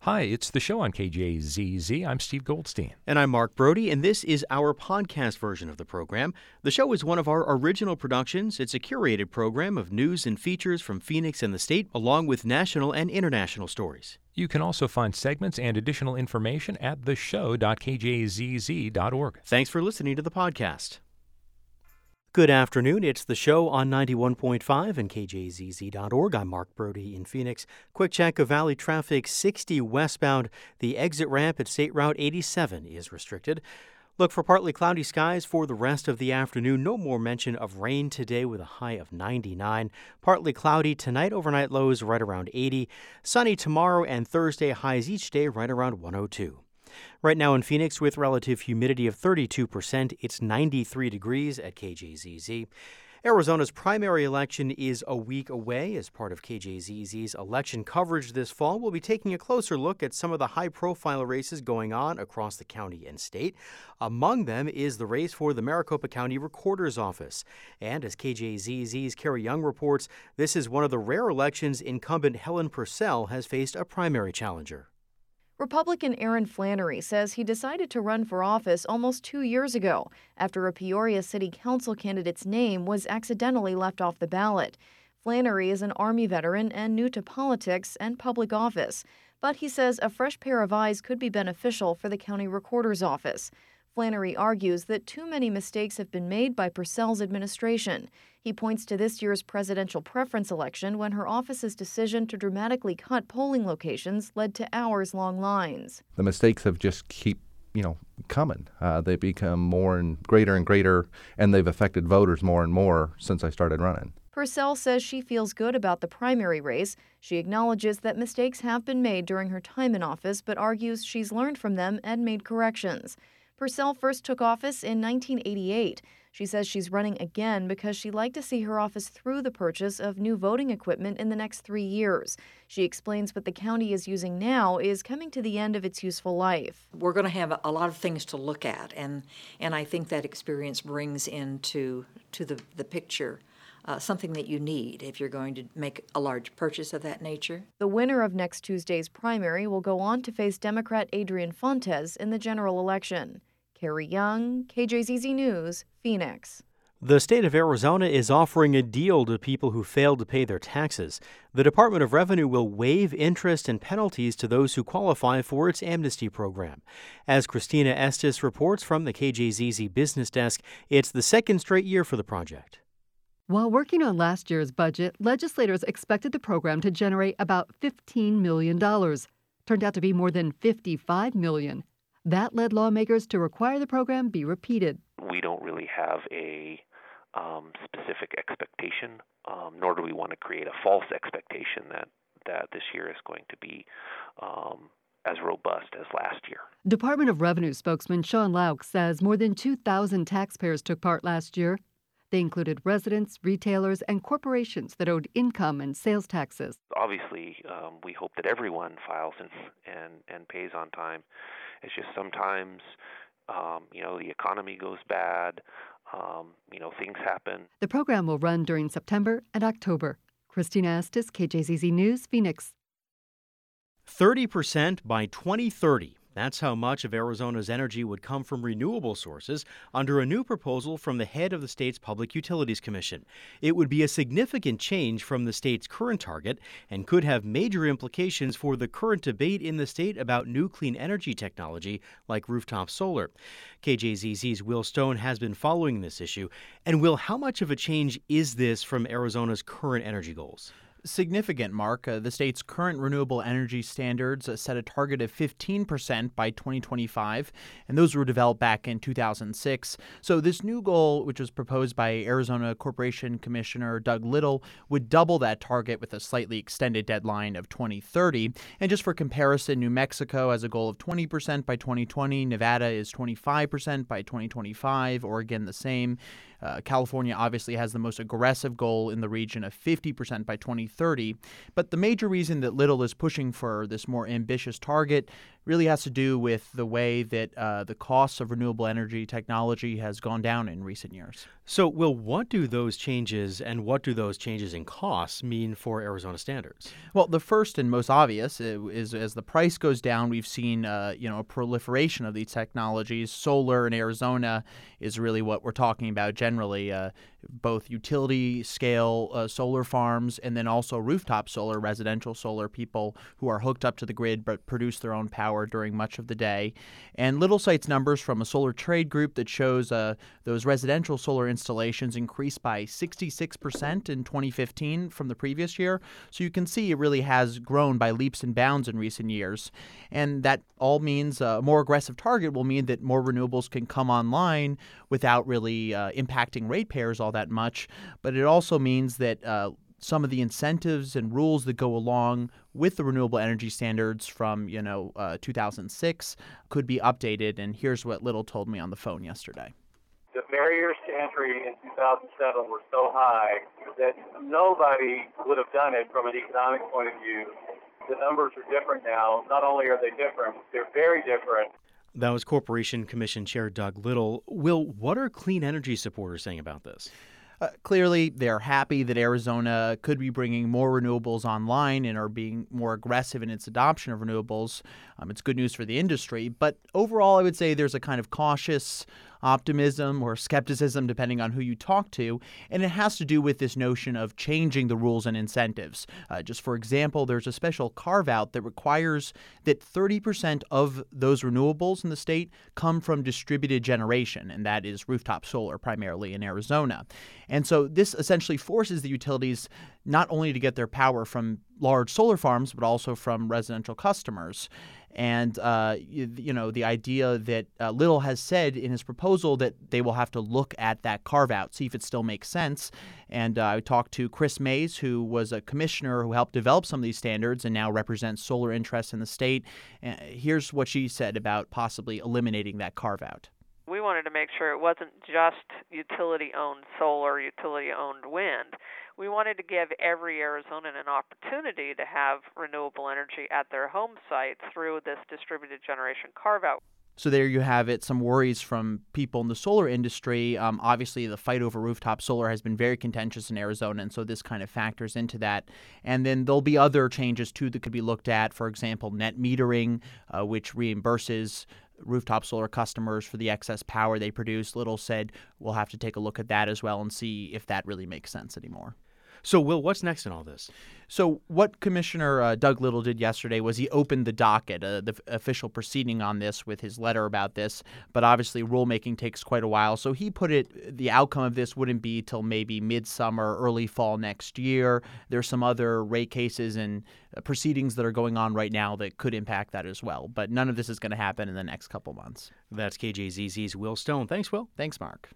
Hi, it's the show on KJZZ. I'm Steve Goldstein. And I'm Mark Brody, and this is our podcast version of the program. The show is one of our original productions. It's a curated program of news and features from Phoenix and the state, along with national and international stories. You can also find segments and additional information at theshow.kjzz.org. Thanks for listening to the podcast. Good afternoon. It's the show on 91.5 and KJZZ.org. I'm Mark Brody in Phoenix. Quick check of Valley traffic 60 westbound. The exit ramp at State Route 87 is restricted. Look for partly cloudy skies for the rest of the afternoon. No more mention of rain today with a high of 99. Partly cloudy tonight, overnight lows right around 80. Sunny tomorrow and Thursday, highs each day right around 102. Right now in Phoenix, with relative humidity of 32%, it's 93 degrees at KJZZ. Arizona's primary election is a week away. As part of KJZZ's election coverage this fall, we'll be taking a closer look at some of the high-profile races going on across the county and state. Among them is the race for the Maricopa County Recorder's Office. And as KJZZ's Carrie Young reports, this is one of the rare elections incumbent Helen Purcell has faced a primary challenger. Republican Aaron Flannery says he decided to run for office almost 2 years ago after a Peoria City Council candidate's name was accidentally left off the ballot. Flannery is an Army veteran and new to politics and public office, but he says a fresh pair of eyes could be beneficial for the county recorder's office. Flannery argues that too many mistakes have been made by Purcell's administration. He points to this year's presidential preference election when her office's decision to dramatically cut polling locations led to hours-long lines. The mistakes have just keep coming. They become more and greater, and they've affected voters more and more since I started running. Purcell says she feels good about the primary race. She acknowledges that mistakes have been made during her time in office, but argues she's learned from them and made corrections. Purcell first took office in 1988. She says she's running again because she'd like to see her office through the purchase of new voting equipment in the next 3 years. She explains what the county is using now is coming to the end of its useful life. We're going to have a lot of things to look at, and I think that experience brings into the picture something that you need if you're going to make a large purchase of that nature. The winner of next Tuesday's primary will go on to face Democrat Adrian Fontes in the general election. Carrie Young, KJZZ News, Phoenix. The state of Arizona is offering a deal to people who failed to pay their taxes. The Department of Revenue will waive interest and penalties to those who qualify for its amnesty program. As Christina Estes reports from the KJZZ Business Desk, it's the second straight year for the project. While working on last year's budget, legislators expected the program to generate about $15 million. Turned out to be more than $55 million. That led lawmakers to require the program be repeated. We don't really have a specific expectation, nor do we want to create a false expectation that this year is going to be as robust as last year. Department of Revenue spokesman Sean Lauk says more than 2,000 taxpayers took part last year. They included residents, retailers, and corporations that owed income and sales taxes. Obviously, we hope that everyone files and pays on time. It's just sometimes, the economy goes bad, things happen. The program will run during September and October. Christina Estes, KJZZ News, Phoenix. 30% by 2030. That's how much of Arizona's energy would come from renewable sources under a new proposal from the head of the state's Public Utilities Commission. It would be a significant change from the state's current target and could have major implications for the current debate in the state about new clean energy technology like rooftop solar. KJZZ's Will Stone has been following this issue. And Will, how much of a change is this from Arizona's current energy goals? Significant, Mark. The state's current renewable energy standards set a target of 15% by 2025, and those were developed back in 2006. So this new goal, which was proposed by Arizona Corporation Commissioner Doug Little, would double that target with a slightly extended deadline of 2030. And just for comparison, New Mexico has a goal of 20% by 2020, Nevada is 25% by 2025, Oregon the same. California obviously has the most aggressive goal in the region of 50% by 2030. But the major reason that Little is pushing for this more ambitious target really has to do with the way that the cost of renewable energy technology has gone down in recent years. So, Will, what do those changes in costs mean for Arizona standards? Well, the first and most obvious is as the price goes down, we've seen a proliferation of these technologies. Solar in Arizona is really what we're talking about generally, both utility scale solar farms and then also rooftop solar, residential solar, people who are hooked up to the grid but produce their own power during much of the day. And Little cites numbers from a solar trade group that shows those residential solar installations increased by 66% in 2015 from the previous year. So you can see it really has grown by leaps and bounds in recent years. And that all means a more aggressive target will mean that more renewables can come online without really impacting ratepayers all that much. But it also means that some of the incentives and rules that go along with the renewable energy standards from 2006 could be updated. And here's what Little told me on the phone yesterday. The barriers to entry in 2007 were so high that nobody would have done it from an economic point of view. The numbers are different now. Not only are they different, they're very different. That was Corporation Commission Chair Doug Little. Will, what are clean energy supporters saying about this? Clearly, they're happy that Arizona could be bringing more renewables online and are being more aggressive in its adoption of renewables. It's good news for the industry. But overall, I would say there's a kind of cautious optimism or skepticism, depending on who you talk to. And it has to do with this notion of changing the rules and incentives. Just for example, there's a special carve-out that requires that 30% of those renewables in the state come from distributed generation, and that is rooftop solar primarily in Arizona. And so this essentially forces the utilities not only to get their power from large solar farms, but also from residential customers. And, the idea that Little has said in his proposal that they will have to look at that carve-out, see if it still makes sense. And I talked to Chris Mays, who was a commissioner who helped develop some of these standards and now represents solar interests in the state. Here's what she said about possibly eliminating that carve-out. We wanted to make sure it wasn't just utility-owned solar, utility-owned wind. We wanted to give every Arizonan an opportunity to have renewable energy at their home site through this distributed generation carve-out. So there you have it, some worries from people in the solar industry. Obviously, the fight over rooftop solar has been very contentious in Arizona, and so this kind of factors into that. And then there'll be other changes, too, that could be looked at. For example, net metering, which reimburses rooftop solar customers for the excess power they produce. Little said we'll have to take a look at that as well and see if that really makes sense anymore. So, Will, what's next in all this? So what Commissioner Doug Little did yesterday was he opened the docket, the official proceeding on this with his letter about this. But obviously rulemaking takes quite a while. So he put it, the outcome of this wouldn't be till maybe midsummer, early fall next year. There's some other rate cases and proceedings that are going on right now that could impact that as well. But none of this is going to happen in the next couple months. That's KJZZ's Will Stone. Thanks, Will. Thanks, Mark.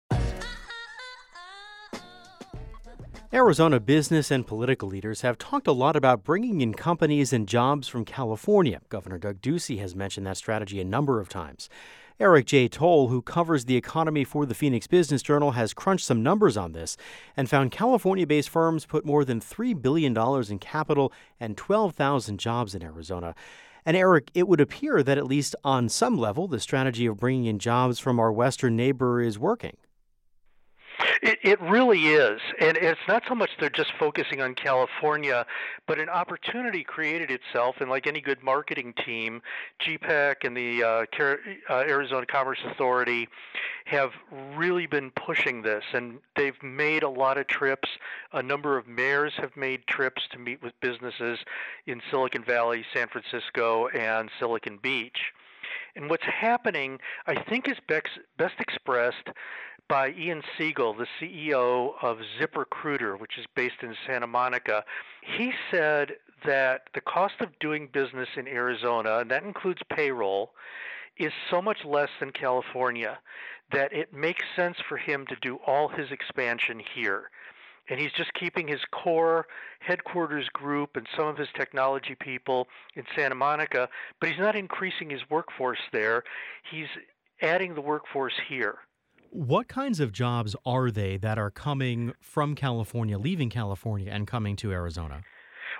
Arizona business and political leaders have talked a lot about bringing in companies and jobs from California. Governor Doug Ducey has mentioned that strategy a number of times. Eric J. Toll, who covers the economy for the Phoenix Business Journal, has crunched some numbers on this and found California-based firms put more than $3 billion in capital and 12,000 jobs in Arizona. And Eric, it would appear that at least on some level, the strategy of bringing in jobs from our western neighbor is working. It really is. And it's not so much they're just focusing on California, but an opportunity created itself. And like any good marketing team, GPEC and the Arizona Commerce Authority have really been pushing this. And they've made a lot of trips. A number of mayors have made trips to meet with businesses in Silicon Valley, San Francisco, and Silicon Beach. And what's happening, I think, is best expressed by Ian Siegel, the CEO of ZipRecruiter, which is based in Santa Monica. He said that the cost of doing business in Arizona, and that includes payroll, is so much less than California that it makes sense for him to do all his expansion here. And he's just keeping his core headquarters group and some of his technology people in Santa Monica, but he's not increasing his workforce there. He's adding the workforce here. What kinds of jobs are they that are coming from California, leaving California, and coming to Arizona?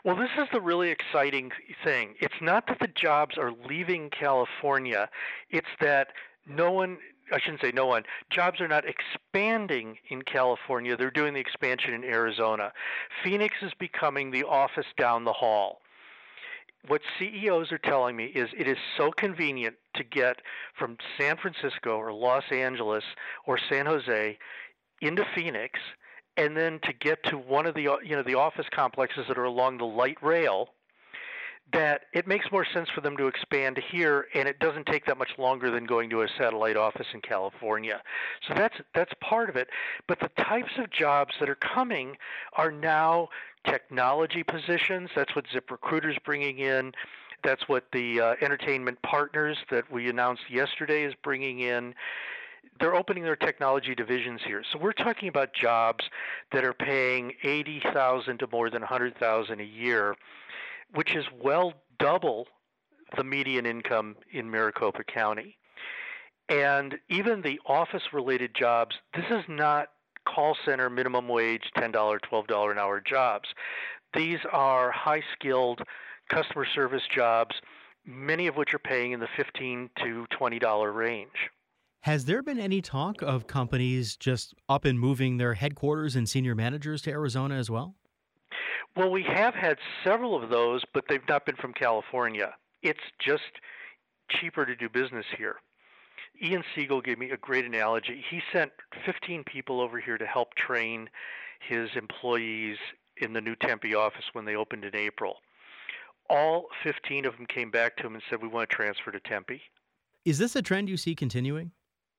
Well, this is the really exciting thing. It's not that the jobs are leaving California. It's that I shouldn't say no one, jobs are not expanding in California. They're doing the expansion in Arizona. Phoenix is becoming the office down the hall. What CEOs are telling me is it is so convenient to get from San Francisco or Los Angeles or San Jose into Phoenix, and then to get to one of the the office complexes that are along the light rail, that it makes more sense for them to expand here, and it doesn't take that much longer than going to a satellite office in California. So that's part of it. But the types of jobs that are coming are now technology positions. That's what ZipRecruiter's bringing in. That's what the Entertainment Partners that we announced yesterday is bringing in. They're opening their technology divisions here. So we're talking about jobs that are paying $80,000 to more than $100,000 a year, which is well double the median income in Maricopa County. And even the office-related jobs, this is not call center minimum wage, $10, $12 an hour jobs. These are high-skilled customer service jobs, many of which are paying in the $15 to $20 range. Has there been any talk of companies just up and moving their headquarters and senior managers to Arizona as well? Well, we have had several of those, but they've not been from California. It's just cheaper to do business here. Ian Siegel gave me a great analogy. He sent 15 people over here to help train his employees in the new Tempe office when they opened in April. All 15 of them came back to him and said, we want to transfer to Tempe. Is this a trend you see continuing?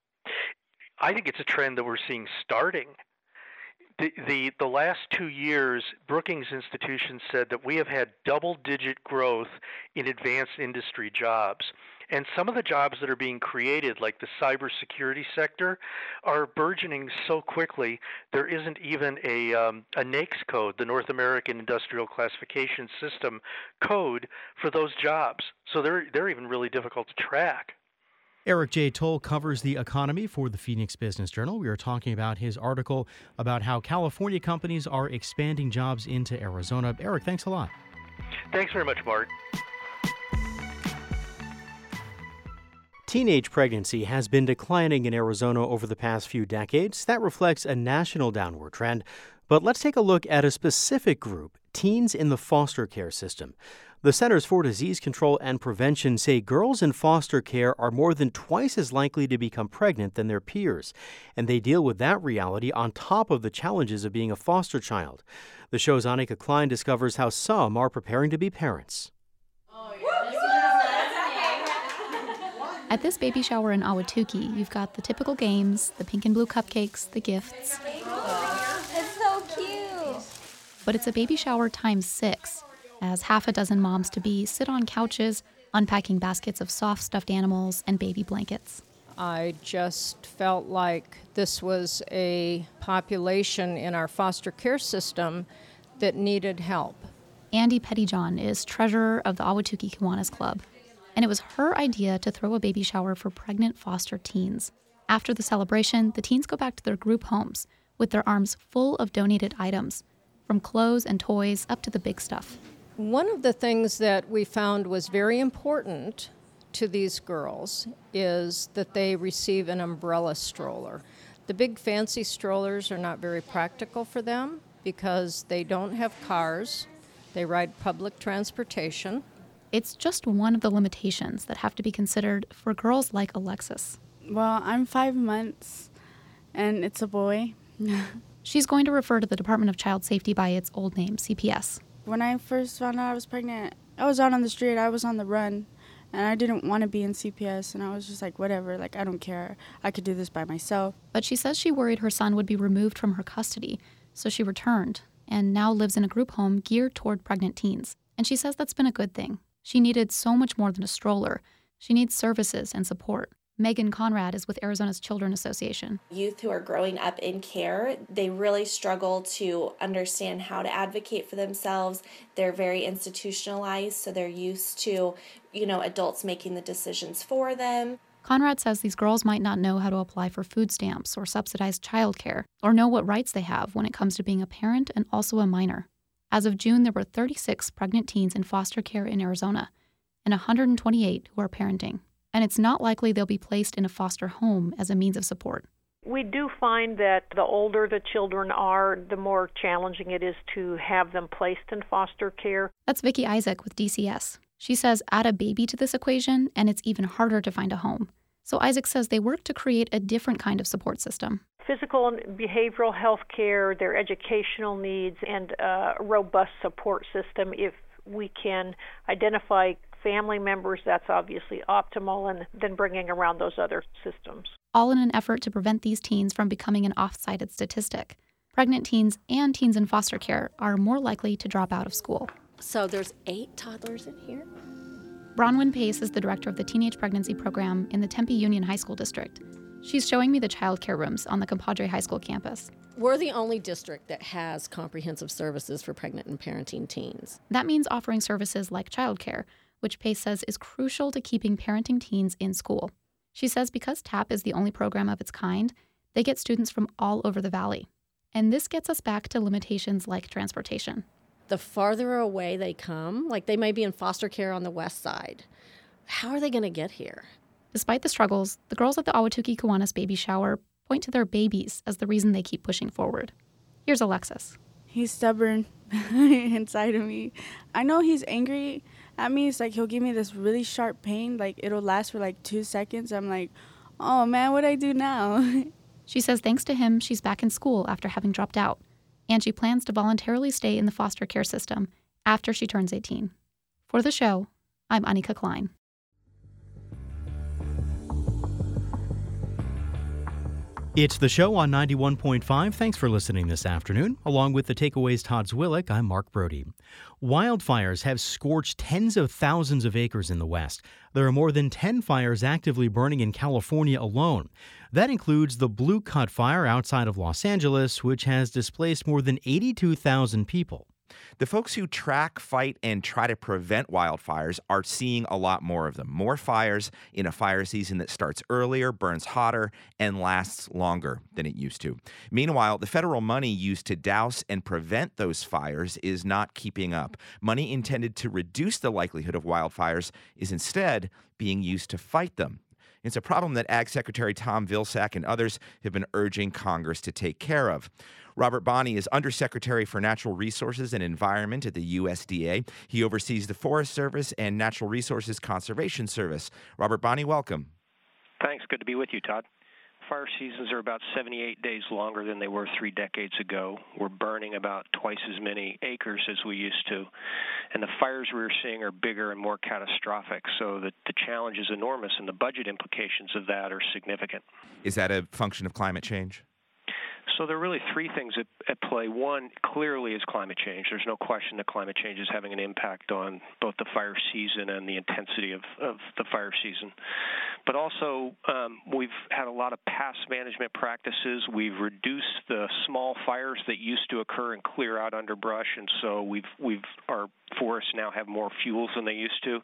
I think it's a trend that we're seeing starting. The last 2 years, Brookings Institution said that we have had double-digit growth in advanced industry jobs. And some of the jobs that are being created, like the cybersecurity sector, are burgeoning so quickly there isn't even a NAICS code, the North American Industrial Classification System code for those jobs. So they're even really difficult to track. Eric J. Toll covers the economy for the Phoenix Business Journal. We are talking about his article about how California companies are expanding jobs into Arizona. Eric, thanks a lot. Thanks very much, Mark. Teenage pregnancy has been declining in Arizona over the past few decades. That reflects a national downward trend. But let's take a look at a specific group, teens in the foster care system. The Centers for Disease Control and Prevention say girls in foster care are more than twice as likely to become pregnant than their peers, and they deal with that reality on top of the challenges of being a foster child. The show's Annika Klein discovers how some are preparing to be parents. At this baby shower in Ahwatukee, you've got the typical games, the pink and blue cupcakes, the gifts. It's so cute! But it's a baby shower times 6, as half a dozen moms-to-be sit on couches, unpacking baskets of soft stuffed animals and baby blankets. I just felt like this was a population in our foster care system that needed help. Andy Pettyjohn is treasurer of the Ahwatukee Kiwanis Club, and it was her idea to throw a baby shower for pregnant foster teens. After the celebration, the teens go back to their group homes with their arms full of donated items, from clothes and toys up to the big stuff. One of the things that we found was very important to these girls is that they receive an umbrella stroller. The big fancy strollers are not very practical for them because they don't have cars. They ride public transportation. It's just one of the limitations that have to be considered for girls like Alexis. Well, I'm 5 months, and it's a boy. She's going to refer to the Department of Child Safety by its old name, CPS. When I first found out I was pregnant, I was out on the street, I was on the run, and I didn't want to be in CPS, and I was just like, whatever, like, I don't care. I could do this by myself. But she says she worried her son would be removed from her custody, so she returned, and now lives in a group home geared toward pregnant teens. And she says that's been a good thing. She needed so much more than a stroller. She needs services and support. Megan Conrad is with Arizona's Children Association. Youth who are growing up in care, they really struggle to understand how to advocate for themselves. They're very institutionalized, so they're used to, adults making the decisions for them. Conrad says these girls might not know how to apply for food stamps or subsidized childcare, or know what rights they have when it comes to being a parent and also a minor. As of June, there were 36 pregnant teens in foster care in Arizona and 128 who are parenting. And it's not likely they'll be placed in a foster home as a means of support. We do find that the older the children are, the more challenging it is to have them placed in foster care. That's Vicki Isaac with DCS. She says add a baby to this equation, and it's even harder to find a home. So Isaac says they work to create a different kind of support system. Physical and behavioral health care, their educational needs, and a robust support system. If we can identify family members, that's obviously optimal, and then bringing around those other systems. All in an effort to prevent these teens from becoming an oft-cited statistic. Pregnant teens and teens in foster care are more likely to drop out of school. So there's 8 toddlers in here? Bronwyn Pace is the director of the Teenage Pregnancy Program in the Tempe Union High School District. She's showing me the child care rooms on the Compadre High School campus. We're the only district that has comprehensive services for pregnant and parenting teens. That means offering services like childcare, which Pace says is crucial to keeping parenting teens in school. She says because TAP is the only program of its kind, they get students from all over the valley. And this gets us back to limitations like transportation. The farther away they come, like they may be in foster care on the west side, how are they going to get here? Despite the struggles, the girls at the Ahwatukee Kiwanis baby shower point to their babies as the reason they keep pushing forward. Here's Alexis. He's stubborn inside of me. I know he's angry at me. It's like he'll give me this really sharp pain. Like it'll last for like 2 seconds. I'm like, oh man, what do I do now? She says thanks to him, she's back in school after having dropped out. And she plans to voluntarily stay in the foster care system after she turns 18. For the show, I'm Anika Klein. It's the show on 91.5. Thanks for listening this afternoon. Along with the Takeaways Todd Zwillick, I'm Mark Brody. Wildfires have scorched tens of thousands of acres in the West. There are more than 10 fires actively burning in California alone. That includes the Blue Cut Fire outside of Los Angeles, which has displaced more than 82,000 people. The folks who track, fight, and try to prevent wildfires are seeing a lot more of them. More fires in a fire season that starts earlier, burns hotter, and lasts longer than it used to. Meanwhile, the federal money used to douse and prevent those fires is not keeping up. Money intended to reduce the likelihood of wildfires is instead being used to fight them. It's a problem that Ag Secretary Tom Vilsack and others have been urging Congress to take care of. Robert Bonney is Undersecretary for Natural Resources and Environment at the USDA. He oversees the Forest Service and Natural Resources Conservation Service. Robert Bonney, welcome. Thanks. Good to be with you, Todd. Fire seasons are about 78 days longer than they were 3 decades ago. We're burning about twice as many acres as we used to. And the fires we're seeing are bigger and more catastrophic, so the challenge is enormous, and the budget implications of that are significant. Is that a function of climate change? So there are really 3 things at play. One, clearly, is climate change. There's no question that climate change is having an impact on both the fire season and the intensity of the fire season. But also, we've had a lot of past management practices. We've reduced the small fires that used to occur and clear out underbrush, and so our forests now have more fuels than they used to.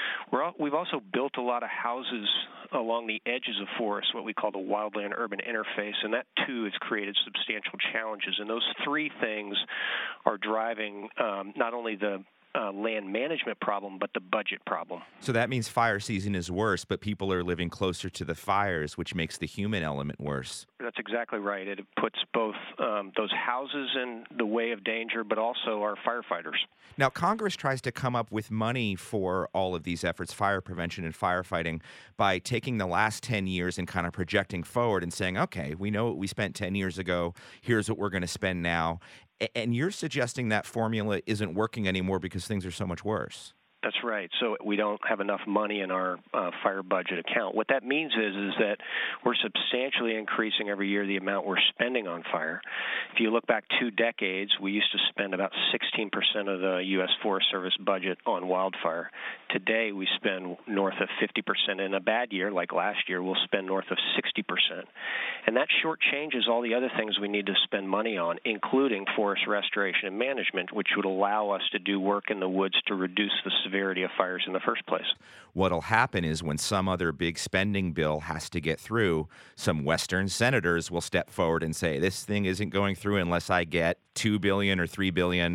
We've also built a lot of houses along the edges of forests, what we call the wildland-urban interface, and that, too, has created substantial challenges. And those 3 things are driving not only the land management problem, but the budget problem. So that means fire season is worse, but people are living closer to the fires, which makes the human element worse. That's exactly right. It puts both those houses in the way of danger, but also our firefighters. Now, Congress tries to come up with money for all of these efforts, fire prevention and firefighting, by taking the last 10 years and kind of projecting forward and saying, okay, we know what we spent 10 years ago. Here's what we're going to spend now. And you're suggesting that formula isn't working anymore because things are so much worse. That's right. So we don't have enough money in our fire budget account. What that means is that we're substantially increasing every year the amount we're spending on fire. If you look back 2 decades, we used to spend about 16% of the U.S. Forest Service budget on wildfire. Today, we spend north of 50%. In a bad year, like last year, we'll spend north of 60%. And that shortchanges all the other things we need to spend money on, including forest restoration and management, which would allow us to do work in the woods to reduce the severity of fires in the first place. What'll happen is when some other big spending bill has to get through, some Western senators will step forward and say, this thing isn't going through unless I get $2 billion or $3 billion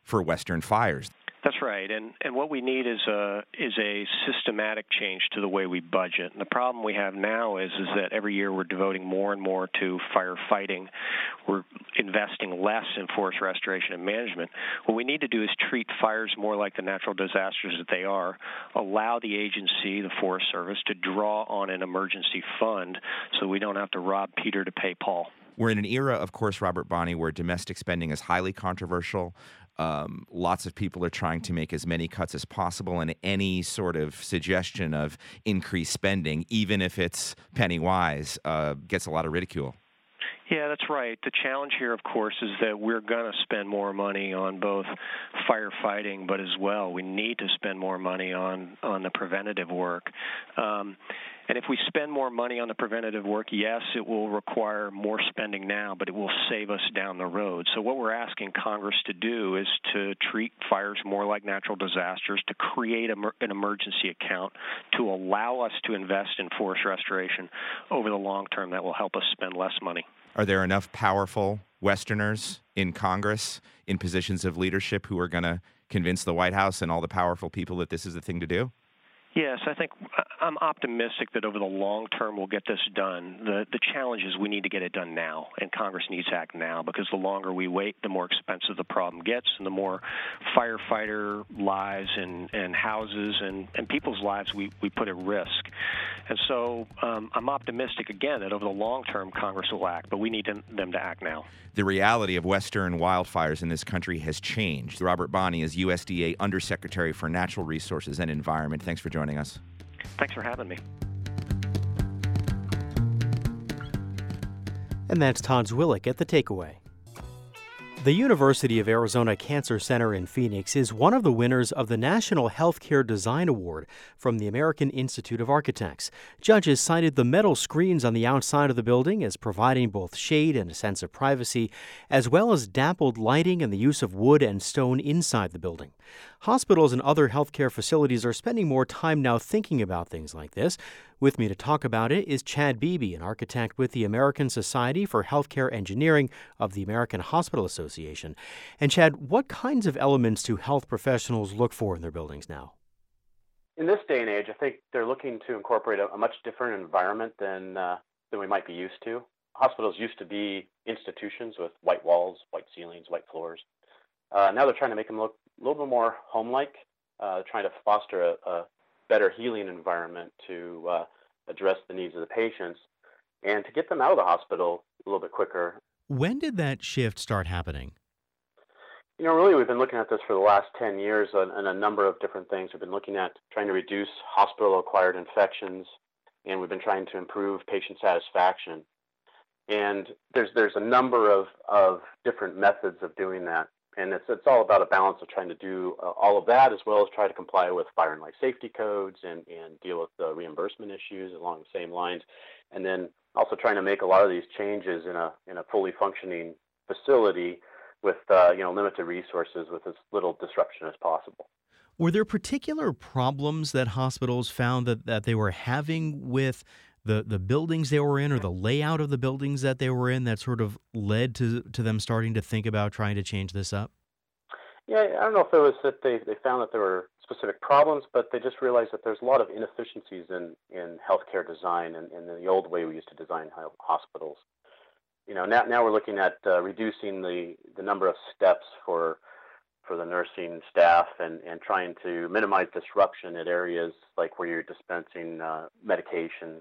for Western fires. That's right, and what we need is a systematic change to the way we budget. And the problem we have now is that every year we're devoting more and more to firefighting. We're investing less in forest restoration and management. What we need to do is treat fires more like the natural disasters that they are. Allow the agency, the Forest Service, to draw on an emergency fund so we don't have to rob Peter to pay Paul. We're in an era, of course, Robert Bonney, where domestic spending is highly controversial. Lots of people are trying to make as many cuts as possible, and any sort of suggestion of increased spending, even if it's penny wise, gets a lot of ridicule. Yeah, that's right. The challenge here, of course, is that we're going to spend more money on both firefighting, but as well, we need to spend more money on the preventative work. And if we spend more money on the preventative work, yes, it will require more spending now, but it will save us down the road. So what we're asking Congress to do is to treat fires more like natural disasters, to create an emergency account to allow us to invest in forest restoration over the long term. That will help us spend less money. Are there enough powerful Westerners in Congress in positions of leadership who are going to convince the White House and all the powerful people that this is the thing to do? Yes, I think I'm optimistic that over the long term we'll get this done. The challenge is we need to get it done now, and Congress needs to act now, because the longer we wait, the more expensive the problem gets, and the more firefighter lives and houses and people's lives we put at risk. And so I'm optimistic, again, that over the long term Congress will act, but we need them to act now. The reality of Western wildfires in this country has changed. Robert Bonney is USDA Undersecretary for Natural Resources and Environment. Thanks for joining us. Thanks for having me. And that's Todd Zwillich at The Takeaway. The University of Arizona Cancer Center in Phoenix is one of the winners of the National Healthcare Design Award from the American Institute of Architects. Judges cited the metal screens on the outside of the building as providing both shade and a sense of privacy, as well as dappled lighting and the use of wood and stone inside the building. Hospitals and other healthcare facilities are spending more time now thinking about things like this. With me to talk about it is Chad Beebe, an architect with the American Society for Healthcare Engineering of the American Hospital Association. And Chad, what kinds of elements do health professionals look for in their buildings now? In this day and age, I think they're looking to incorporate a much different environment than we might be used to. Hospitals used to be institutions with white walls, white ceilings, white floors. Now they're trying to make them look a little bit more home-like, trying to foster a better healing environment to address the needs of the patients and to get them out of the hospital a little bit quicker. When did that shift start happening? You know, really, we've been looking at this for the last 10 years on a number of different things. We've been looking at trying to reduce hospital-acquired infections, and we've been trying to improve patient satisfaction. And there's a number of different methods of doing that. And it's all about a balance of trying to do all of that, as well as try to comply with fire and life safety codes and deal with the reimbursement issues along the same lines. And then also trying to make a lot of these changes in a fully functioning facility with limited resources with as little disruption as possible. Were there particular problems that hospitals found that they were having with the buildings they were in, or the layout of the buildings that they were in, that sort of led to them starting to think about trying to change this up? Yeah, I don't know if it was that they found that there were specific problems, but they just realized that there's a lot of inefficiencies in healthcare design and in the old way we used to design hospitals. You know, now we're looking at reducing the number of steps for the nursing staff and trying to minimize disruption at areas like where you're dispensing medications,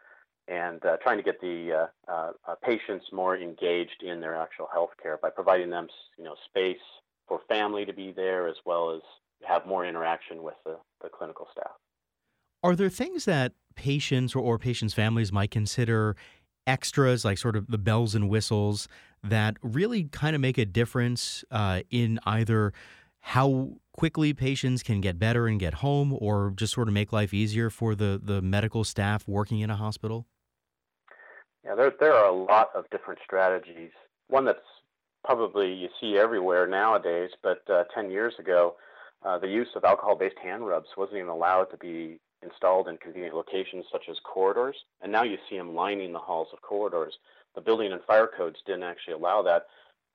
and trying to get the patients more engaged in their actual health care by providing them, space for family to be there, as well as have more interaction with the clinical staff. Are there things that patients or patients' families might consider extras, like sort of the bells and whistles, that really kind of make a difference in either how quickly patients can get better and get home, or just sort of make life easier for the medical staff working in a hospital? Yeah, there are a lot of different strategies. One that's probably you see everywhere nowadays, but 10 years ago, the use of alcohol-based hand rubs wasn't even allowed to be installed in convenient locations such as corridors, and now you see them lining the halls of corridors. The building and fire codes didn't actually allow that,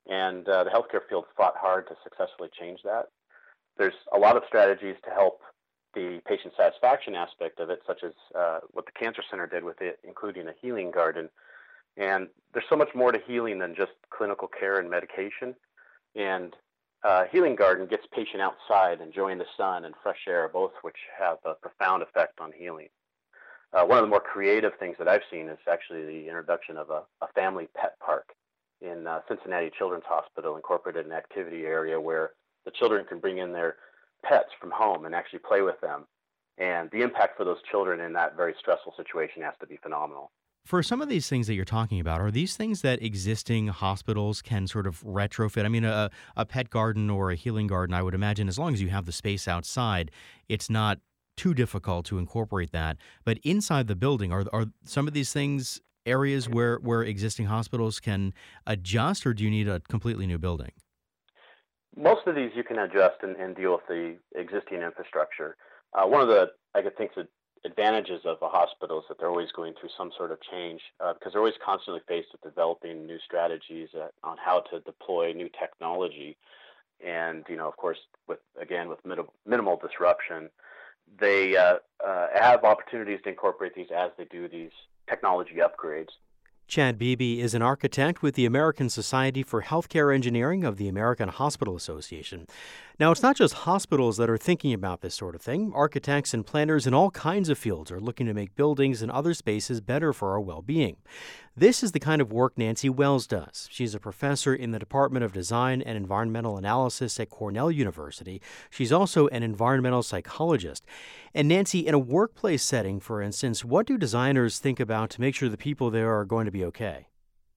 And the healthcare field fought hard to successfully change that. There's a lot of strategies to help the patient satisfaction aspect of it, such as what the Cancer Center did with it, including a healing garden. And there's so much more to healing than just clinical care and medication. And healing garden gets patient outside, enjoying the sun and fresh air, both which have a profound effect on healing. One of the more creative things that I've seen is actually the introduction of a family pet park in Cincinnati Children's Hospital, incorporated an activity area where the children can bring in their pets from home and actually play with them. And the impact for those children in that very stressful situation has to be phenomenal. For some of these things that you're talking about, are these things that existing hospitals can sort of retrofit? I mean, a pet garden or a healing garden, I would imagine, as long as you have the space outside, it's not too difficult to incorporate that. But inside the building, are some of these things areas where existing hospitals can adjust, or do you need a completely new building? Most of these you can adjust and deal with the existing infrastructure. One of the, I think, the advantages of a hospital is that they're always going through some sort of change because they're always constantly faced with developing new strategies on how to deploy new technology. And, of course, with minimal disruption, they have opportunities to incorporate these as they do these technology upgrades. Chad Beebe is an architect with the American Society for Healthcare Engineering of the American Hospital Association. Now, it's not just hospitals that are thinking about this sort of thing. Architects and planners in all kinds of fields are looking to make buildings and other spaces better for our well-being. This is the kind of work Nancy Wells does. She's a professor in the Department of Design and Environmental Analysis at Cornell University. She's also an environmental psychologist. And Nancy, in a workplace setting, for instance, what do designers think about to make sure the people there are going to be okay?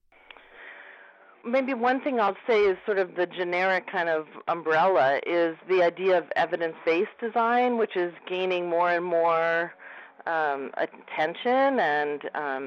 Maybe one thing I'll say is sort of the generic kind of umbrella is the idea of evidence-based design, which is gaining more and more attention and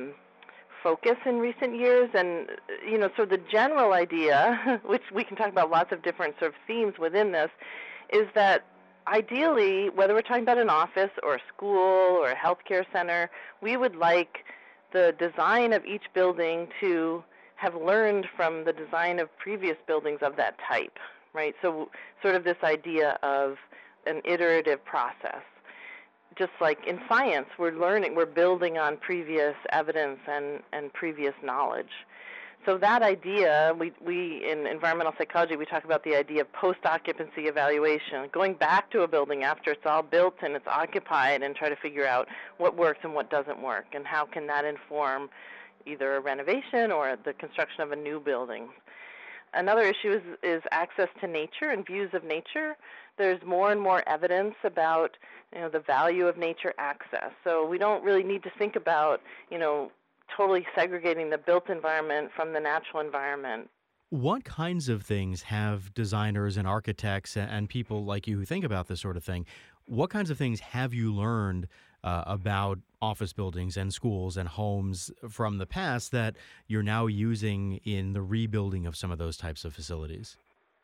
focus in recent years. And, so the general idea, which we can talk about lots of different sort of themes within this, is that ideally, whether we're talking about an office or a school or a healthcare center, we would like the design of each building to have learned from the design of previous buildings of that type, right? So sort of this idea of an iterative process. Just like in science, we're building on previous evidence and previous knowledge. So that idea, we in environmental psychology, we talk about the idea of post-occupancy evaluation, going back to a building after it's all built and it's occupied and try to figure out what works and what doesn't work and how can that inform either a renovation or the construction of a new building. Another issue is access to nature and views of nature. There's more and more evidence about the value of nature access. So we don't really need to think about totally segregating the built environment from the natural environment. What kinds of things have designers and architects and people like you who think about this sort of thing, what kinds of things have you learned about office buildings and schools and homes from the past that you're now using in the rebuilding of some of those types of facilities?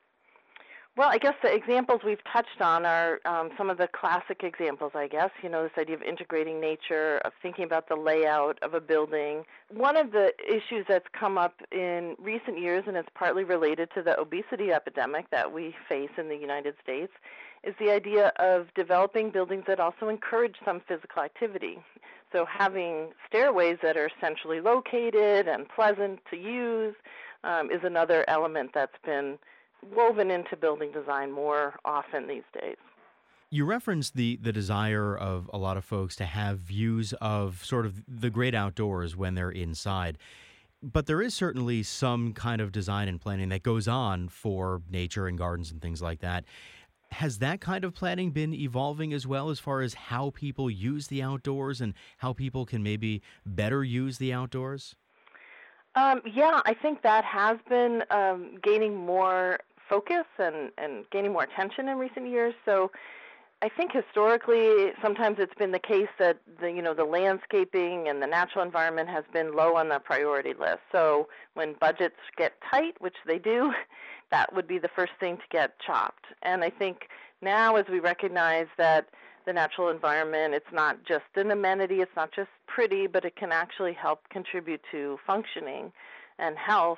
Well, I guess the examples we've touched on are some of the classic examples, I guess. This idea of integrating nature, of thinking about the layout of a building. One of the issues that's come up in recent years, and it's partly related to the obesity epidemic that we face in the United States, is the idea of developing buildings that also encourage some physical activity. So having stairways that are centrally located and pleasant to use is another element that's been woven into building design more often these days. You referenced the desire of a lot of folks to have views of sort of the great outdoors when they're inside. But there is certainly some kind of design and planning that goes on for nature and gardens and things like that. Has that kind of planning been evolving as well as far as how people use the outdoors and how people can maybe better use the outdoors? Yeah, I think that has been gaining more focus and gaining more attention in recent years. So I think historically, sometimes it's been the case that the landscaping and the natural environment has been low on the priority list. So when budgets get tight, which they do, that would be the first thing to get chopped. And I think now as we recognize that the natural environment, it's not just an amenity, it's not just pretty, but it can actually help contribute to functioning and health,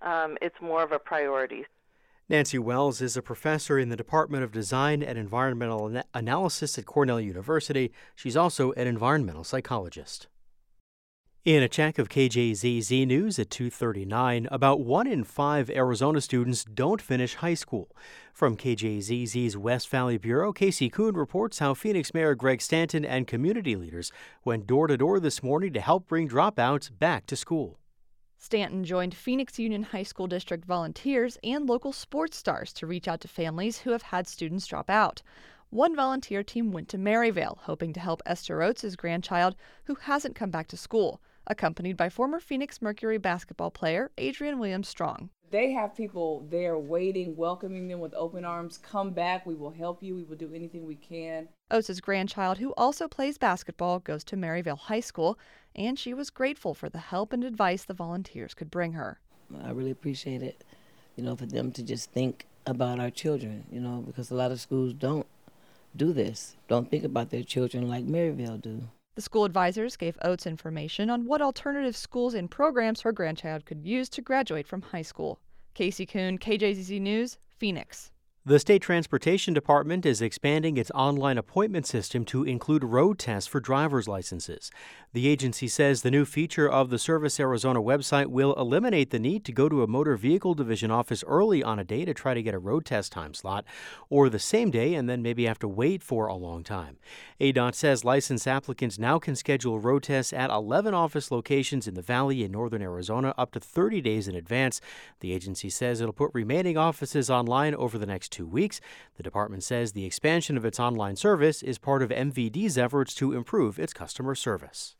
it's more of a priority. Nancy Wells is a professor in the Department of Design and Environmental Analysis at Cornell University. She's also an environmental psychologist. In a check of KJZZ News at 2:39, about 1 in 5 Arizona students don't finish high school. From KJZZ's West Valley Bureau, Casey Kuhn reports how Phoenix Mayor Greg Stanton and community leaders went door-to-door this morning to help bring dropouts back to school. Stanton joined Phoenix Union High School District volunteers and local sports stars to reach out to families who have had students drop out. One volunteer team went to Maryvale, hoping to help Esther Oates' grandchild, who hasn't come back to school, accompanied by former Phoenix Mercury basketball player Adrian Williams-Strong. They have people there waiting, welcoming them with open arms. Come back, we will help you, we will do anything we can. Oates' grandchild, who also plays basketball, goes to Maryvale High School, and she was grateful for the help and advice the volunteers could bring her. I really appreciate it, for them to just think about our children, because a lot of schools don't do this, don't think about their children like Maryvale do. The school advisors gave Oates information on what alternative schools and programs her grandchild could use to graduate from high school. Casey Kuhn, KJZZ News, Phoenix. The State Transportation Department is expanding its online appointment system to include road tests for driver's licenses. The agency says the new feature of the Service Arizona website will eliminate the need to go to a motor vehicle division office early on a day to try to get a road test time slot, or the same day and then maybe have to wait for a long time. ADOT says licensed applicants now can schedule road tests at 11 office locations in the Valley in northern Arizona up to 30 days in advance. The agency says it'll put remaining offices online over the next 2 weeks. The department says the expansion of its online service is part of MVD's efforts to improve its customer service.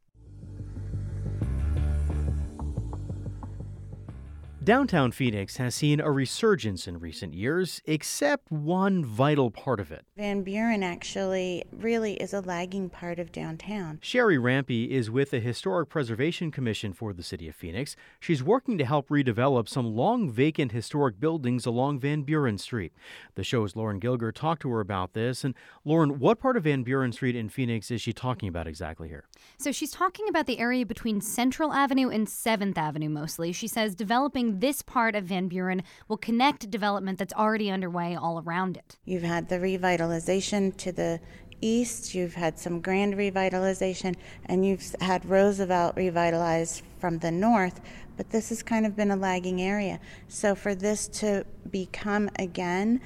Downtown Phoenix has seen a resurgence in recent years, except one vital part of it. Van Buren actually really is a lagging part of downtown. Sherry Rampey is with the Historic Preservation Commission for the City of Phoenix. She's working to help redevelop some long vacant historic buildings along Van Buren Street. The show's Lauren Gilger talked to her about this. And Lauren, what part of Van Buren Street in Phoenix is she talking about exactly here? So she's talking about the area between Central Avenue and 7th Avenue mostly. She says developing this part of Van Buren will connect development that's already underway all around it. You've had the revitalization to the east, you've had some grand revitalization, and you've had Roosevelt revitalized from the north, but this has kind of been a lagging area. So for this to become again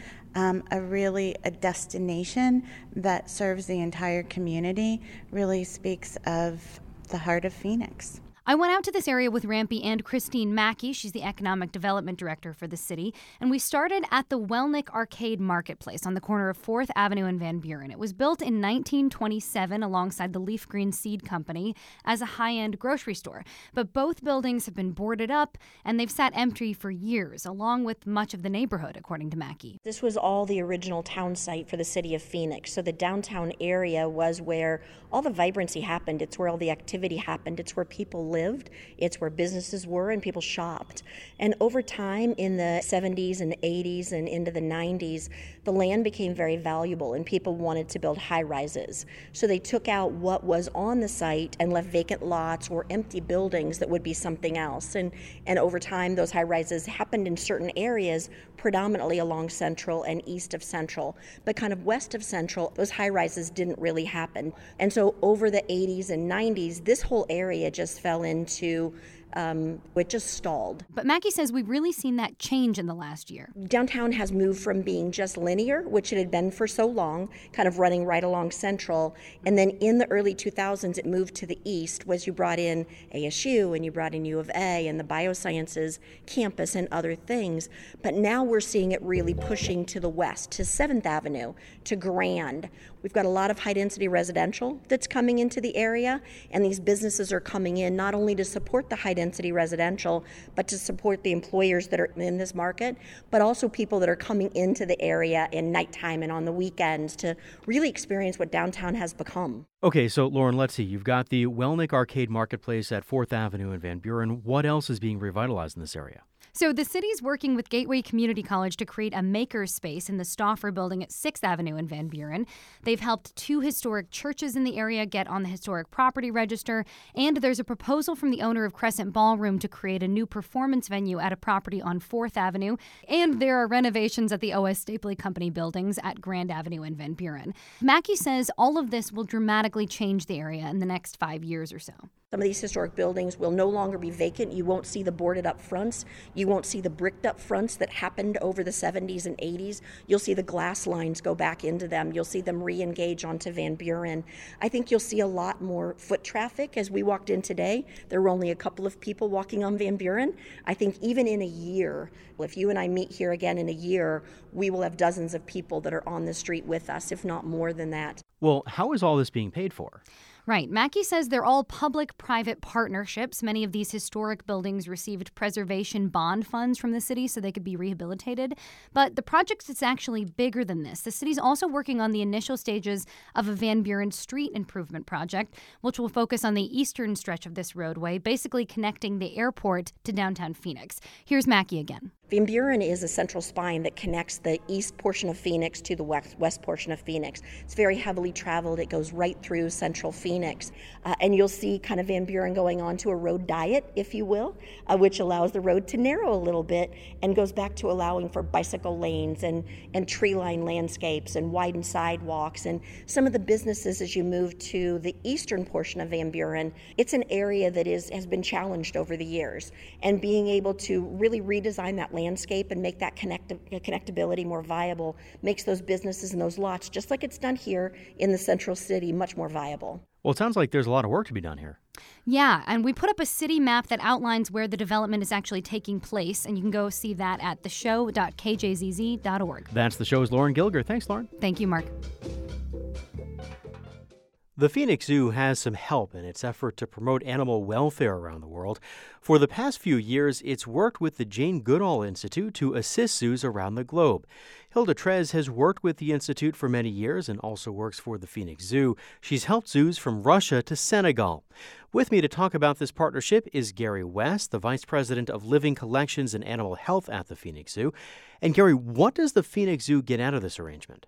a destination that serves the entire community really speaks of the heart of Phoenix. I went out to this area with Rampey and Christine Mackey. She's the Economic Development Director for the city. And we started at the Welnick Arcade Marketplace on the corner of 4th Avenue and Van Buren. It was built in 1927 alongside the Leaf Green Seed Company as a high-end grocery store. But both buildings have been boarded up, and they've sat empty for years, along with much of the neighborhood, according to Mackey. This was all the original town site for the city of Phoenix. So the downtown area was where all the vibrancy happened. It's where all the activity happened. It's where people lived. It's where businesses were and people shopped. And over time, in the 70s and 80s and into the 90s, the land became very valuable and people wanted to build high rises. So they took out what was on the site and left vacant lots or empty buildings that would be something else. And over time, those high rises happened in certain areas, predominantly along Central and east of Central. But kind of west of Central, those high rises didn't really happen. And so over the 80s and 90s, this whole area just fell into it just stalled. But Mackey says we've really seen that change in the last year. Downtown has moved from being just linear, which it had been for so long, kind of running right along Central, and then in the early 2000s it moved to the east, was you brought in ASU and you brought in U of A and the biosciences campus and other things. But now we're seeing it really pushing to the west, to 7th Avenue, to Grand. We've got a lot of high-density residential that's coming into the area, and these businesses are coming in not only to support the high-density residential, but to support the employers that are in this market, but also people that are coming into the area in nighttime and on the weekends to really experience what downtown has become. Okay, so Lauren, let's see. You've got the Welnick Arcade Marketplace at 4th Avenue in Van Buren. What else is being revitalized in this area? So the city's working with Gateway Community College to create a maker space in the Stauffer building at 6th Avenue in Van Buren. They've helped 2 historic churches in the area get on the historic property register, and there's a proposal from the owner of Crescent Ballroom to create a new performance venue at a property on 4th Avenue, and there are renovations at the O.S. Stapley Company buildings at Grand Avenue in Van Buren. Mackey says all of this will dramatically change the area in the next 5 years or so. Some of these historic buildings will no longer be vacant. You won't see the boarded up fronts. You won't see the bricked up fronts that happened over the 70s and 80s. You'll see the glass lines go back into them. You'll see them re-engage onto Van Buren. I think you'll see a lot more foot traffic. As we walked in today, there were only a couple of people walking on Van Buren. I think even in a year, if you and I meet here again in a year, we will have dozens of people that are on the street with us, if not more than that. Well, how is all this being paid for? Right. Mackey says they're all public-private partnerships. Many of these historic buildings received preservation bond funds from the city so they could be rehabilitated. But the project is actually bigger than this. The city's also working on the initial stages of a Van Buren street improvement project, which will focus on the eastern stretch of this roadway, basically connecting the airport to downtown Phoenix. Here's Mackey again. Van Buren is a central spine that connects the east portion of Phoenix to the west portion of Phoenix. It's very heavily traveled. It goes right through central Phoenix. And you'll see kind of Van Buren going on to a road diet, if you will, which allows the road to narrow a little bit and goes back to allowing for bicycle lanes and tree-lined landscapes and widened sidewalks. And some of the businesses, as you move to the eastern portion of Van Buren, it's an area that has been challenged over the years. And being able to really redesign that landscape and make that connectability more viable makes those businesses and those lots, just like it's done here in the central city, much more viable. Well, it sounds like there's a lot of work to be done here. Yeah, and we put up a city map that outlines where the development is actually taking place, and you can go see that at theshow.kjzz.org. That's the show's Lauren Gilger. Thanks, Lauren. Thank you, Mark. The Phoenix Zoo has some help in its effort to promote animal welfare around the world. For the past few years, it's worked with the Jane Goodall Institute to assist zoos around the globe. Hilda Trez has worked with the Institute for many years and also works for the Phoenix Zoo. She's helped zoos from Russia to Senegal. With me to talk about this partnership is Gary West, the Vice President of Living Collections and Animal Health at the Phoenix Zoo. And Gary, what does the Phoenix Zoo get out of this arrangement?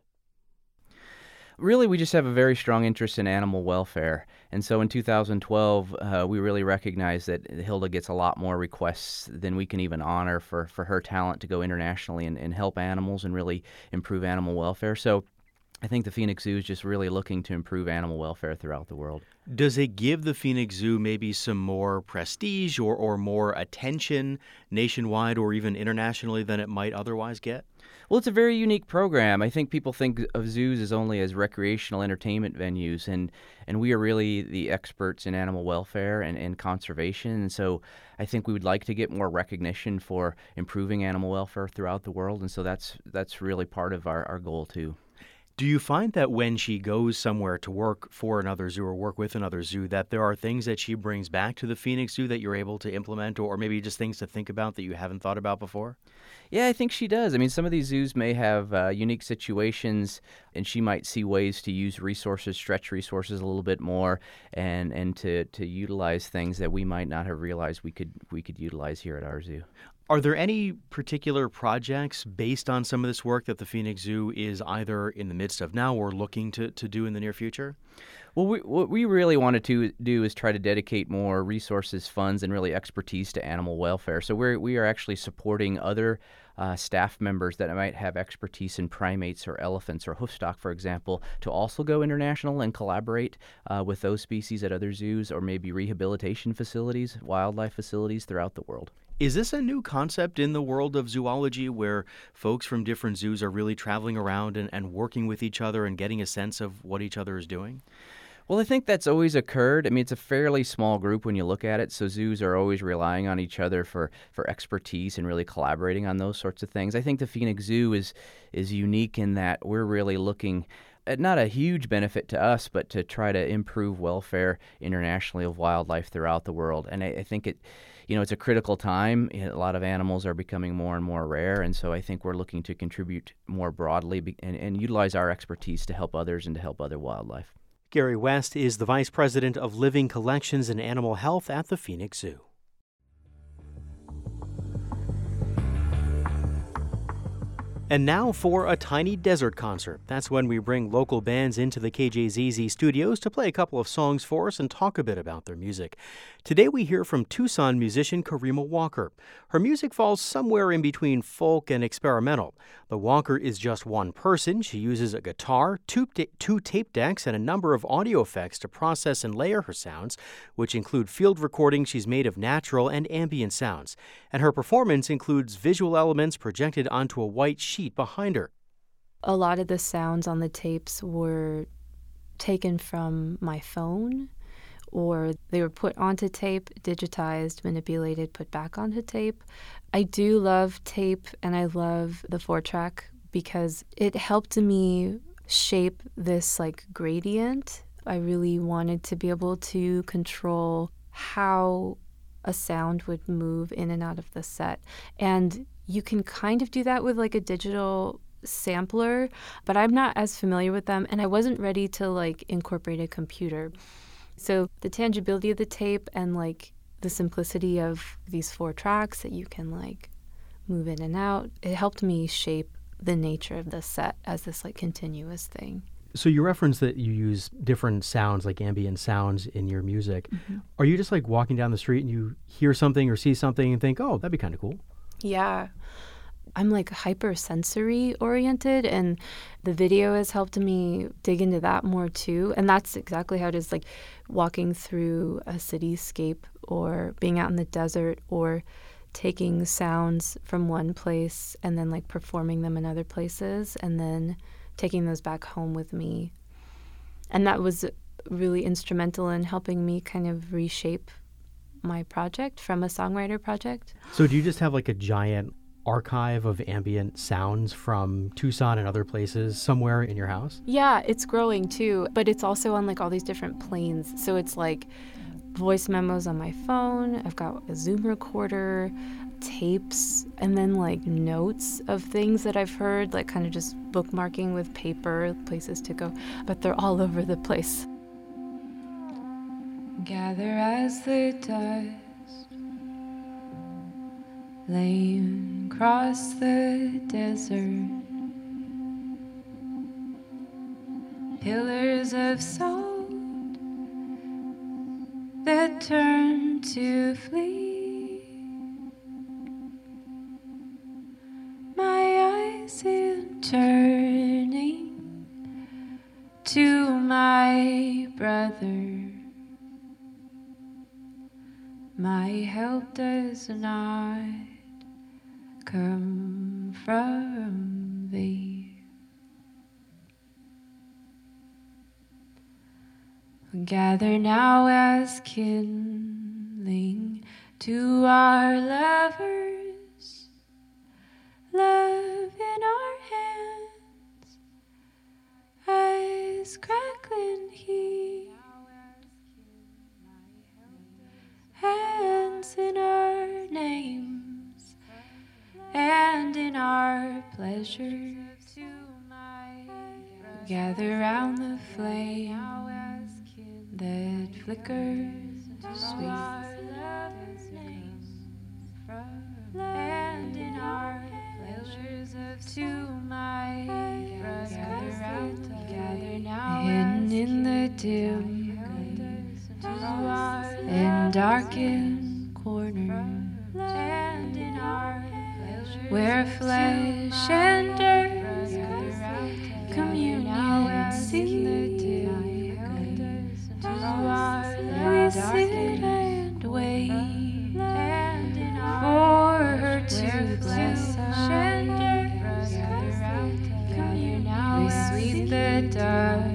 Really, we just have a very strong interest in animal welfare. And so in 2012, we really recognized that Hilda gets a lot more requests than we can even honor for her talent to go internationally and help animals and really improve animal welfare. So I think the Phoenix Zoo is just really looking to improve animal welfare throughout the world. Does it give the Phoenix Zoo maybe some more prestige or more attention nationwide or even internationally than it might otherwise get? Well, it's a very unique program. I think people think of zoos as only as recreational entertainment venues, and we are really the experts in animal welfare and conservation. And so I think we would like to get more recognition for improving animal welfare throughout the world, and so that's really part of our goal, too. Do you find that when she goes somewhere to work for another zoo or work with another zoo, that there are things that she brings back to the Phoenix Zoo that you're able to implement, or maybe just things to think about that you haven't thought about before? Yeah, I think she does. I mean, some of these zoos may have unique situations, and she might see ways to use resources, stretch resources a little bit more, and to utilize things that we might not have realized we could utilize here at our zoo. Are there any particular projects based on some of this work that the Phoenix Zoo is either in the midst of now or looking to do in the near future? Well, what we really wanted to do is try to dedicate more resources, funds, and really expertise to animal welfare. So we are actually supporting other staff members that might have expertise in primates or elephants or hoofstock, for example, to also go international and collaborate with those species at other zoos or maybe rehabilitation facilities, wildlife facilities throughout the world. Is this a new concept in the world of zoology where folks from different zoos are really traveling around and working with each other and getting a sense of what each other is doing? Well, I think that's always occurred. I mean, it's a fairly small group when you look at it, so zoos are always relying on each other for expertise and really collaborating on those sorts of things. I think the Phoenix Zoo is unique in that we're really looking at not a huge benefit to us, but to try to improve welfare internationally of wildlife throughout the world. And I think it's a critical time. A lot of animals are becoming more and more rare, and so I think we're looking to contribute more broadly and utilize our expertise to help others and to help other wildlife. Gary West is the Vice President of Living Collections and Animal Health at the Phoenix Zoo. And now for a tiny desert concert. That's when we bring local bands into the KJZZ studios to play a couple of songs for us and talk a bit about their music. Today we hear from Tucson musician Karima Walker. Her music falls somewhere in between folk and experimental. But Walker is just one person. She uses a guitar, two tape decks, and a number of audio effects to process and layer her sounds, which include field recordings she's made of natural and ambient sounds. And her performance includes visual elements projected onto a white sheet behind her. A lot of the sounds on the tapes were taken from my phone, or they were put onto tape, digitized, manipulated, put back onto tape. I do love tape, and I love the 4-track because it helped me shape this gradient. I really wanted to be able to control how a sound would move in and out of the set. And you can kind of do that with a digital sampler, but I'm not as familiar with them, and I wasn't ready to incorporate a computer. So the tangibility of the tape and the simplicity of these 4 tracks that you can move in and out, it helped me shape the nature of the set as this continuous thing. So you referenced that you use different sounds, like ambient sounds, in your music. Mm-hmm. Are you just walking down the street and you hear something or see something and think, oh, that'd be kind of cool? Yeah. I'm hypersensory oriented, and the video has helped me dig into that more too. And that's exactly how it is, walking through a cityscape or being out in the desert or taking sounds from one place and then performing them in other places and then taking those back home with me. And that was really instrumental in helping me kind of reshape my project from a songwriter project. So do you just have a giant archive of ambient sounds from Tucson and other places somewhere in your house? Yeah, it's growing too, but it's also on all these different planes. So it's voice memos on my phone, I've got a Zoom recorder, tapes, and then notes of things that I've heard, kind of just bookmarking with paper, places to go, but they're all over the place. Gather as the dust laying across the desert, pillars of salt that turn to flee, my eyes in turning to my brother. My help does not come from thee. Gather now as kindling to our lovers, love in our hands, as crackling heat, hands in our names and in our pleasure. Gather round the flame that flickers sweet, and in our pleasures to my gather now hidden in the dim and darkened corner, and in our where flesh and earth communion see the dim. We sit and wait for her to bless and earth. We sweep the dark,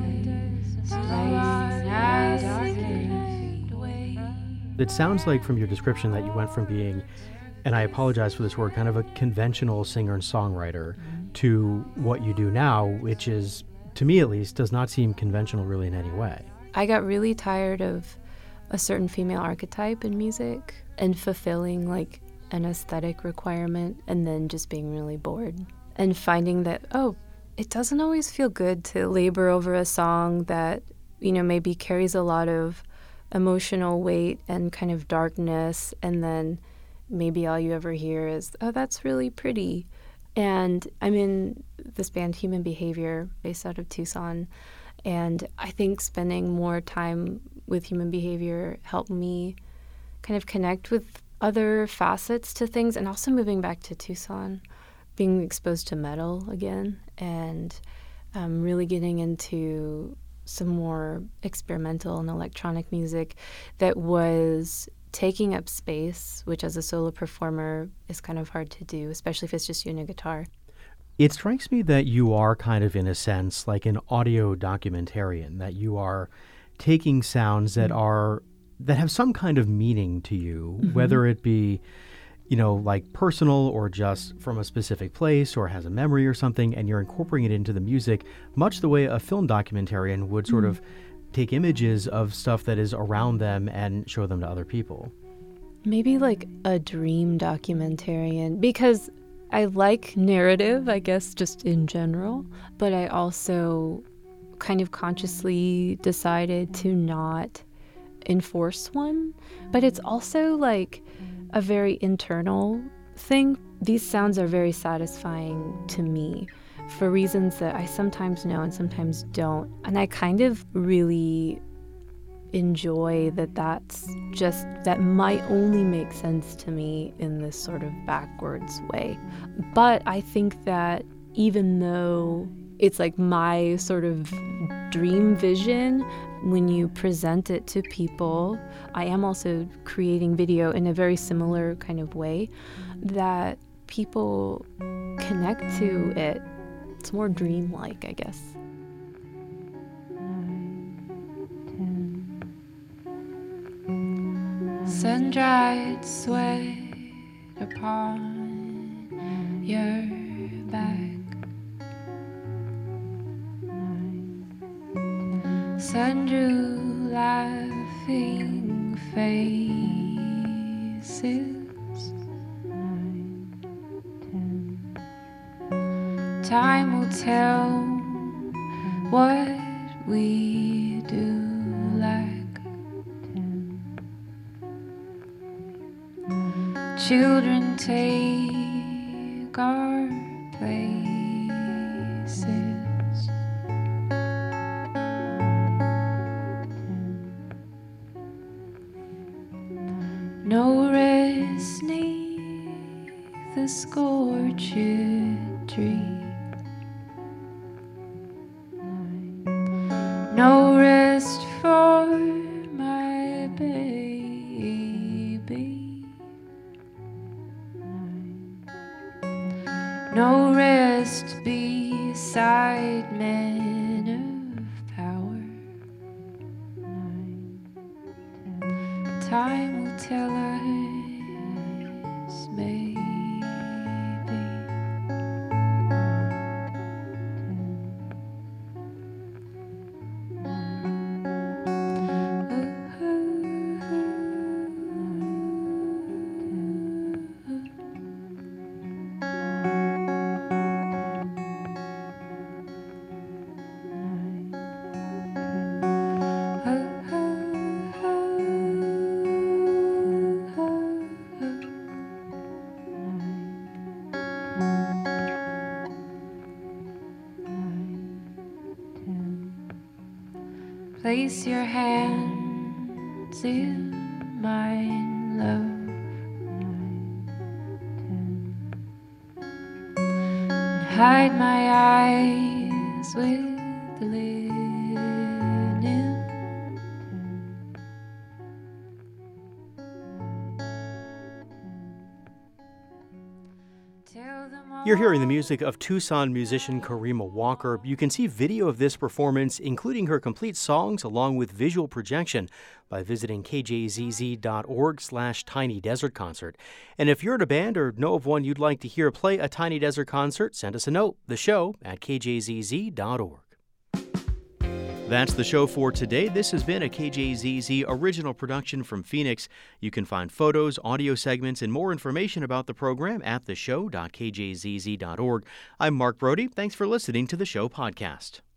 It sounds like from your description that you went from being, and I apologize for this word, kind of a conventional singer and songwriter to what you do now, which is, to me at least, does not seem conventional really in any way. I got really tired of a certain female archetype in music and fulfilling an aesthetic requirement and then just being really bored and finding that, it doesn't always feel good to labor over a song that maybe carries a lot of emotional weight and kind of darkness, and then maybe all you ever hear is, oh, that's really pretty. And I'm in this band, Human Behavior, based out of Tucson, and I think spending more time with Human Behavior helped me kind of connect with other facets to things, and also moving back to Tucson, being exposed to metal again, and really getting into some more experimental and electronic music that was taking up space, which as a solo performer is kind of hard to do, especially if it's just you and a guitar. It strikes me that you are kind of, in a sense, like an audio documentarian, that you are taking sounds that have some kind of meaning to you, whether it be, like personal or just from a specific place or has a memory or something, and you're incorporating it into the music, much the way a film documentarian would sort of take images of stuff that is around them and show them to other people. Maybe like a dream documentarian, because I like narrative, I guess, just in general, but I also kind of consciously decided to not enforce one. But it's also like a very internal thing. These sounds are very satisfying to me for reasons that I sometimes know and sometimes don't. And I kind of really enjoy that might only make sense to me in this sort of backwards way. But I think that even though it's like my sort of dream vision, when you present it to people, I am also creating video in a very similar kind of way that people connect to it. It's more dreamlike, I guess. Sun-dried sweat upon your back, sun-drew laughing faces. Time will tell what we do lack. Children take our places. No rest 'neath the scorched tree. No rest for my baby. No rest beside men of power. Time will tell us maybe. Place your hands in mine, love. And hide my eyes with linen. You're hearing the music of Tucson musician Karima Walker. You can see video of this performance, including her complete songs, along with visual projection, by visiting kjzz.org/Tiny Desert Concert. And if you're in a band or know of one you'd like to hear play a Tiny Desert Concert, send us a note, the show at kjzz.org. That's the show for today. This has been a KJZZ original production from Phoenix. You can find photos, audio segments, and more information about the program at theshow.kjzz.org. I'm Mark Brody. Thanks for listening to the show podcast.